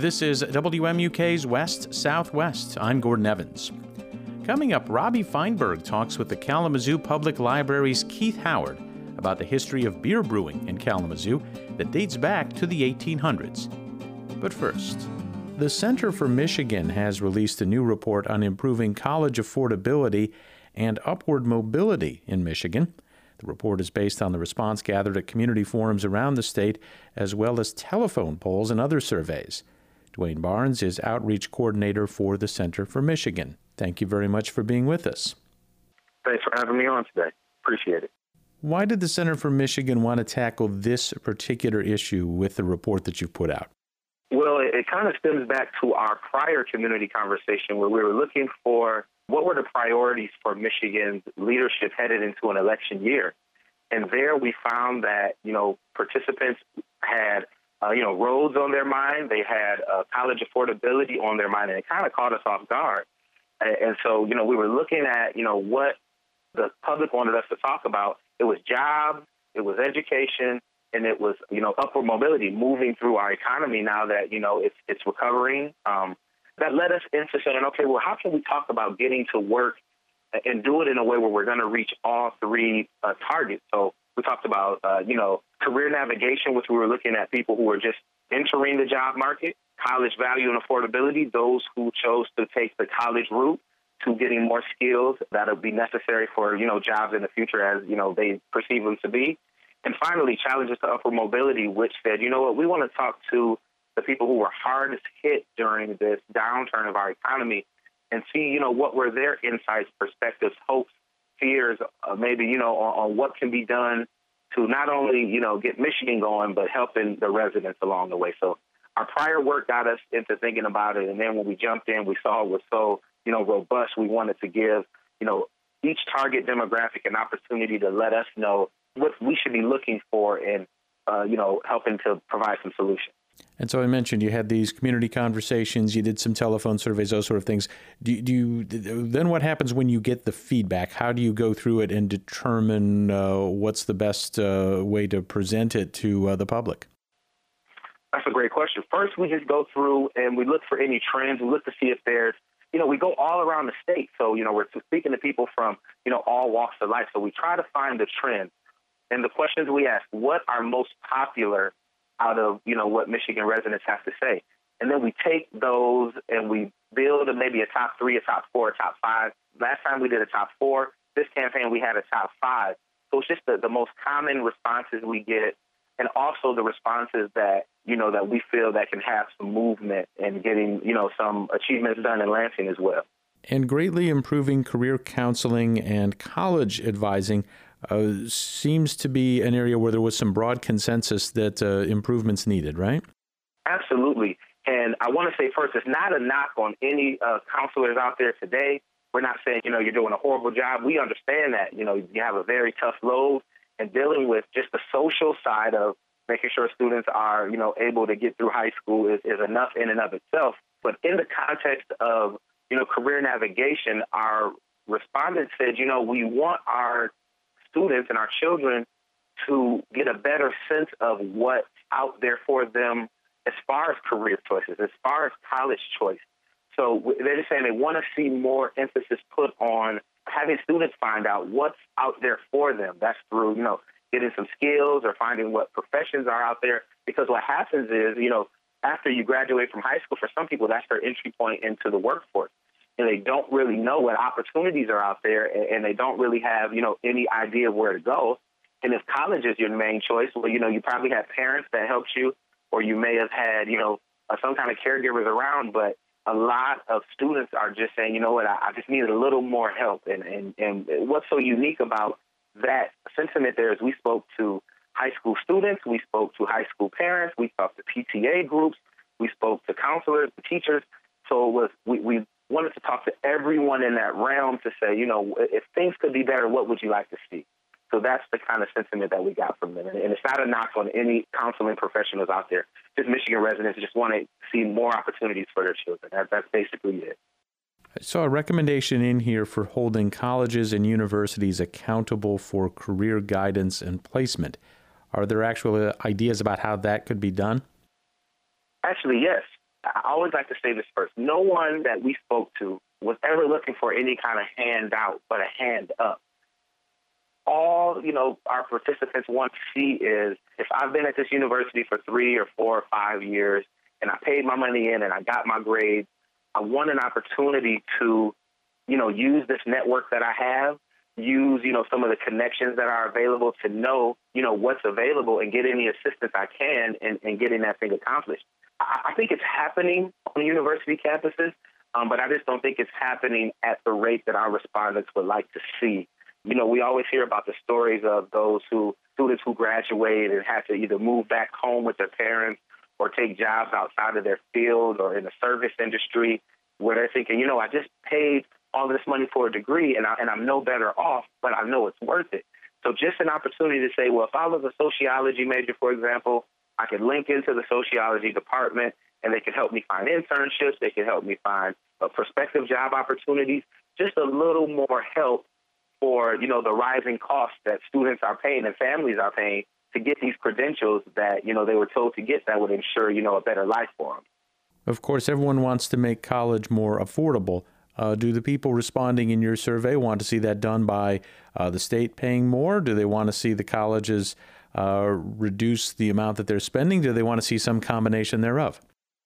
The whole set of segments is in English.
This is WMUK's West Southwest. I'm Gordon Evans. Coming up, Robbie Feinberg talks with the Kalamazoo Public Library's Keith Howard about the history of beer brewing in Kalamazoo that dates back to the 1800s. But first, the Center for Michigan has released a new report on improving college affordability and upward mobility in Michigan. The report is based on the response gathered at community forums around the state, as well as telephone polls and other surveys. Dwayne Barnes is Outreach Coordinator for the Center for Michigan. Thank you very much for being with us. Thanks for having me on today. Appreciate it. Why did the Center for Michigan want to tackle this particular issue with the report that you've put out? Well, it kind of stems back to our prior community conversation where we were looking for what were the priorities for Michigan's leadership headed into an election year. And there we found that, participants had, roads on their mind. They had college affordability on their mind, and it kind of caught us off guard. And so, we were looking at, what the public wanted us to talk about. It was jobs, it was education, and it was, upward mobility, moving through our economy now that, it's recovering. That led us into saying, okay, well, how can we talk about getting to work and do it in a way where we're going to reach all three targets? So we talked about, career navigation, which we were looking at people who were just entering the job market, college value and affordability, those who chose to take the college route to getting more skills that will be necessary for, jobs in the future as, they perceive them to be. And finally, challenges to upward mobility, which said, we want to talk to the people who were hardest hit during this downturn of our economy and see, what were their insights, perspectives, hopes, fears, maybe, on what can be done to not only, get Michigan going, but helping the residents along the way. So our prior work got us into thinking about it. And then when we jumped in, we saw it was so, robust. We wanted to give, each target demographic an opportunity to let us know what we should be looking for and, helping to provide some solutions. And so I mentioned you had these community conversations, you did some telephone surveys, those sort of things. Then what happens when you get the feedback? How do you go through it and determine what's the best way to present it to the public? That's a great question. First, we just go through and we look for any trends. We look to see if there's, we go all around the state. So, we're speaking to people from, all walks of life. So we try to find the trend. And the questions we ask, what are most popular out of, what Michigan residents have to say. And then we take those and we build maybe a top 3, a top 4, a top 5. Last time we did a top 4. This campaign we had a top 5. So it's just the most common responses we get, and also the responses that, that we feel that can have some movement and getting, some achievements done in Lansing as well. And greatly improving career counseling and college advising seems to be an area where there was some broad consensus that improvements needed, right? Absolutely. And I want to say first, it's not a knock on any counselors out there today. We're not saying, you're doing a horrible job. We understand that, you have a very tough load, and dealing with just the social side of making sure students are, able to get through high school is enough in and of itself. But in the context of, career navigation, our respondents said, we want our students and our children to get a better sense of what's out there for them as far as career choices, as far as college choice. So they're just saying they want to see more emphasis put on having students find out what's out there for them. That's through, getting some skills or finding what professions are out there. Because what happens is, after you graduate from high school, for some people, that's their entry point into the workforce. And they don't really know what opportunities are out there, and they don't really have, any idea of where to go. And if college is your main choice, well, you probably have parents that helped you, or you may have had, some kind of caregivers around. But a lot of students are just saying, I just need a little more help. And what's so unique about that sentiment there is we spoke to high school students, we spoke to high school parents, we talked to PTA groups, we spoke to counselors, the teachers. So it was we wanted to talk to everyone in that realm to say, if things could be better, what would you like to see? So that's the kind of sentiment that we got from them. And it's not a knock on any counseling professionals out there. Just Michigan residents just want to see more opportunities for their children. That's basically it. I saw a recommendation in here for holding colleges and universities accountable for career guidance and placement. Are there actual ideas about how that could be done? Actually, yes. I always like to say this first. No one that we spoke to was ever looking for any kind of handout, but a hand up. All, our participants want to see is, if I've been at this university for 3 or 4 or 5 years and I paid my money in and I got my grades, I want an opportunity to, use this network that I have, use, some of the connections that are available to know, what's available and get any assistance I can in getting that thing accomplished. I think it's happening on university campuses, but I just don't think it's happening at the rate that our respondents would like to see. We always hear about the stories of those students who graduate and have to either move back home with their parents or take jobs outside of their field or in the service industry, where they're thinking, I just paid all this money for a degree and I'm no better off, but I know it's worth it. So just an opportunity to say, well, if I was a sociology major, for example, I could link into the sociology department and they could help me find internships. They could help me find prospective job opportunities, just a little more help for, the rising costs that students are paying and families are paying to get these credentials that, they were told to get that would ensure, a better life for them. Of course, everyone wants to make college more affordable. Do the people responding in your survey want to see that done by the state paying more? Do they want to see the colleges reduce the amount that they're spending? Do they want to see some combination thereof?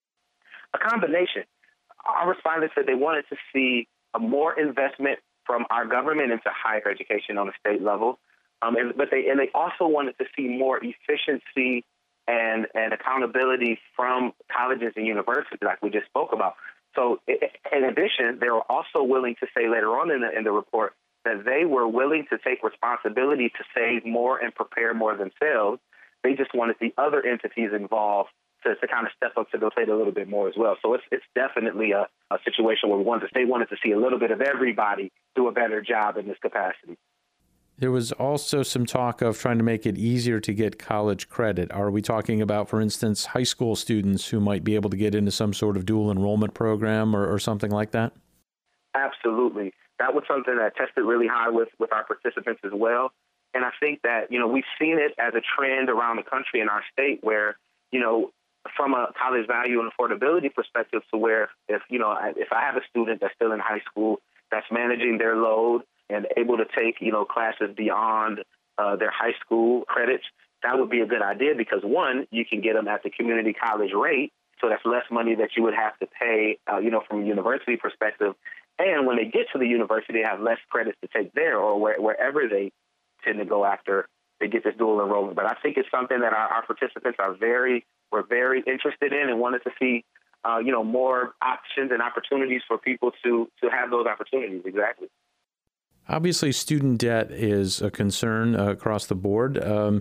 A combination. Our respondents said they wanted to see a more investment from our government into higher education on a state level, but they also wanted to see more efficiency and accountability from colleges and universities, like we just spoke about. So, in addition, they were also willing to say later on in the report that they were willing to take responsibility to save more and prepare more themselves. They just wanted the other entities involved to kind of step up to the plate a little bit more as well. So it's definitely a situation where they wanted to see a little bit of everybody do a better job in this capacity. There was also some talk of trying to make it easier to get college credit. Are we talking about, for instance, high school students who might be able to get into some sort of dual enrollment program or something like that? Absolutely. That was something that tested really high with our participants as well. And I think that, we've seen it as a trend around the country in our state where, from a college value and affordability perspective, to where if I have a student that's still in high school that's managing their load and able to take, classes beyond their high school credits, that would be a good idea because, one, you can get them at the community college rate, so that's less money that you would have to pay, from a university perspective. And when they get to the university, they have less credits to take there or wherever they tend to go after they get this dual enrollment. But I think it's something that our participants were very interested in and wanted to see, more options and opportunities for people to have those opportunities. Exactly. Obviously, student debt is a concern across the board.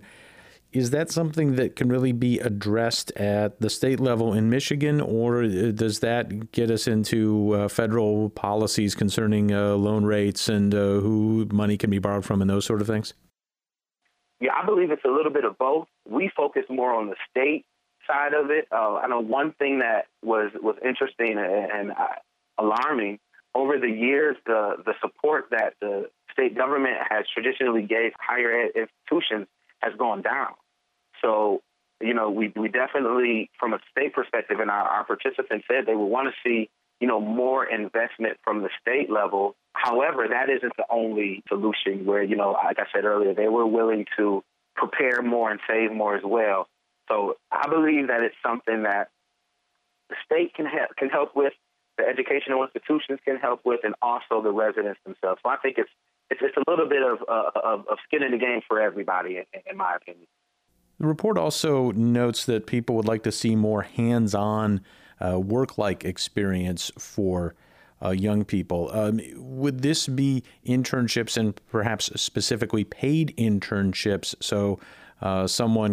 Is that something that can really be addressed at the state level in Michigan, or does that get us into federal policies concerning loan rates and who money can be borrowed from and those sort of things? Yeah, I believe it's a little bit of both. We focus more on the state side of it. I know one thing that was interesting and alarming over the years, the support that the state government has traditionally gave higher ed institutions has gone down. So, we definitely, from a state perspective, and our participants said they would want to see, more investment from the state level. However, that isn't the only solution where, like I said earlier, they were willing to prepare more and save more as well. So I believe that it's something that the state can help with, the educational institutions can help with, and also the residents themselves. So I think it's a little bit of skin in the game for everybody, in my opinion. The report also notes that people would like to see more hands-on work-like experience for young people. Would this be internships and perhaps specifically paid internships so someone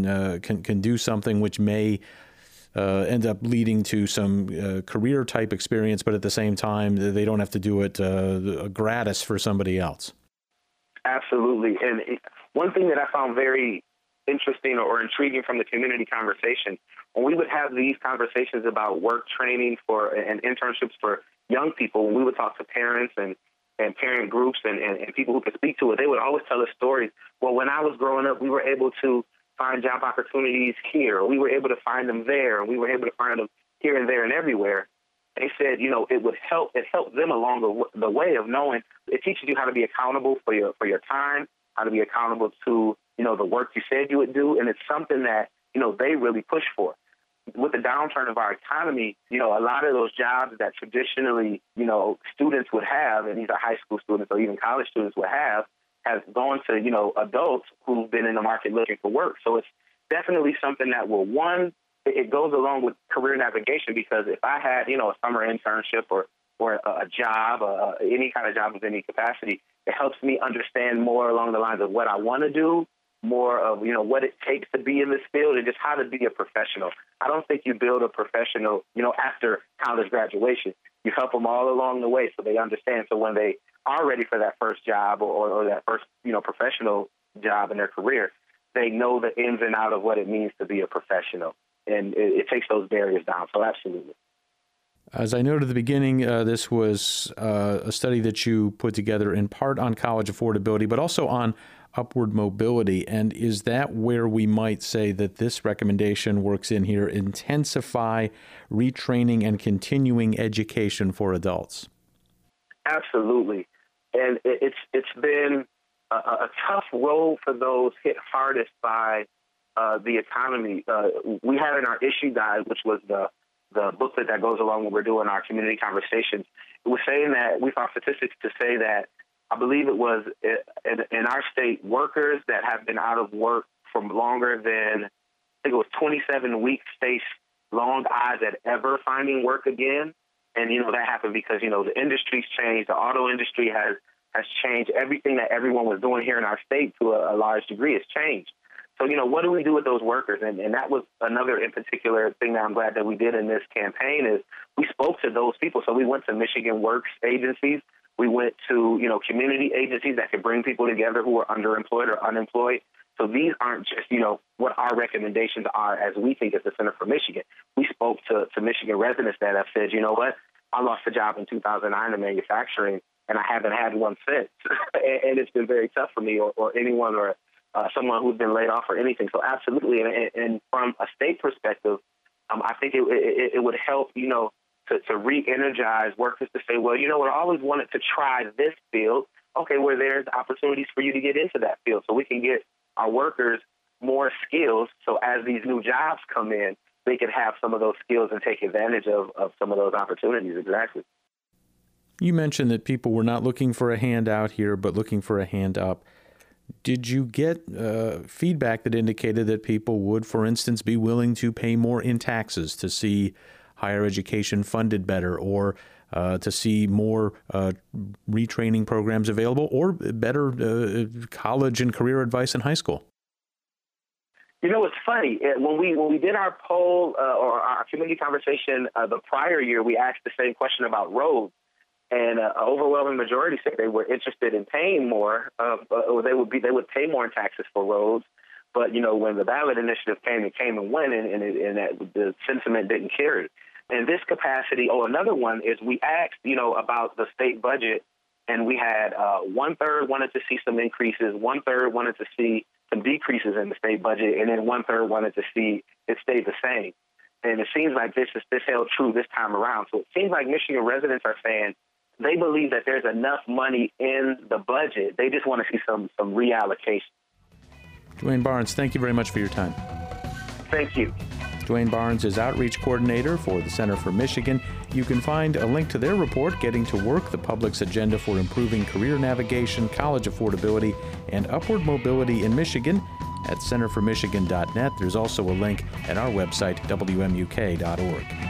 can do something which may end up leading to some career type experience, but at the same time, they don't have to do it gratis for somebody else? Absolutely. And one thing that I found very interesting or intriguing from the community conversation, when we would have these conversations about work training and internships for young people, when we would talk to parents and parent groups and people who could speak to it, they would always tell us stories. Well, when I was growing up, we were able to find job opportunities here. We were able to find them there. And we were able to find them here and there and everywhere, they said, it would help. It helped them along the way of knowing. It teaches you how to be accountable for your time, how to be accountable to, the work you said you would do. And it's something that, they really push for. With the downturn of our economy, a lot of those jobs that traditionally, students would have, and these are high school students or even college students would have, has gone to, adults who've been in the market looking for work. So it's definitely something that will, it goes along with career navigation, because if I had, a summer internship or a job, any kind of job of any capacity, it helps me understand more along the lines of what I want to do, more of, what it takes to be in this field and just how to be a professional. I don't think you build a professional, after college graduation. You help them all along the way so they understand. So when they are ready for that first job or that first, professional job in their career, they know the ins and outs of what it means to be a professional. And it takes those barriers down. So absolutely. As I noted at the beginning, this was a study that you put together in part on college affordability, but also on upward mobility. And is that where we might say that this recommendation works in here, intensify retraining and continuing education for adults? Absolutely. And it's been a tough road for those hit hardest by the economy. We had in our issue guide, which was the booklet that goes along when we're doing our community conversations, it was saying that we found statistics to say that I believe it was in our state, workers that have been out of work for longer than, I think it was 27 weeks, face long odds at ever finding work again. And, that happened because, the industry's changed. The auto industry has changed. Everything that everyone was doing here in our state to a large degree has changed. So, what do we do with those workers? And that was another in particular thing that I'm glad that we did in this campaign is we spoke to those people. So we went to Michigan Works agencies. We went to, community agencies that could bring people together who are underemployed or unemployed. So these aren't just, what our recommendations are as we think as the Center for Michigan. We spoke to Michigan residents that have said, you know what, I lost a job in 2009 in manufacturing, and I haven't had one since. And it's been very tough for me or anyone or someone who's been laid off or anything. So absolutely. And from a state perspective, I think it would help, to re-energize workers to say, well, I always wanted to try this field. Okay, where there's opportunities for you to get into that field so we can get our workers more skills. So as these new jobs come in, they can have some of those skills and take advantage of some of those opportunities. Exactly. You mentioned that people were not looking for a handout here, but looking for a hand up. Did you get feedback that indicated that people would, for instance, be willing to pay more in taxes to see higher education funded better, or to see more retraining programs available, or better college and career advice in high school? It's funny. When we did our poll or our community conversation the prior year, we asked the same question about roads. And an overwhelming majority said they were interested in paying more, or they would pay more in taxes for roads. But when the ballot initiative came, it came and went, and the sentiment didn't carry. In this capacity, another one is we asked, about the state budget, and we had 1/3 wanted to see some increases, 1/3 wanted to see some decreases in the state budget, and then 1/3 wanted to see it stay the same. And it seems like this held true this time around. So it seems like Michigan residents are saying they believe that there's enough money in the budget. They just want to see some reallocation. Dwayne Barnes, thank you very much for your time. Thank you. Dwayne Barnes is Outreach Coordinator for the Center for Michigan. You can find a link to their report, Getting to Work, the public's agenda for improving career navigation, college affordability, and upward mobility in Michigan, at centerformichigan.net. There's also a link at our website, WMUK.org.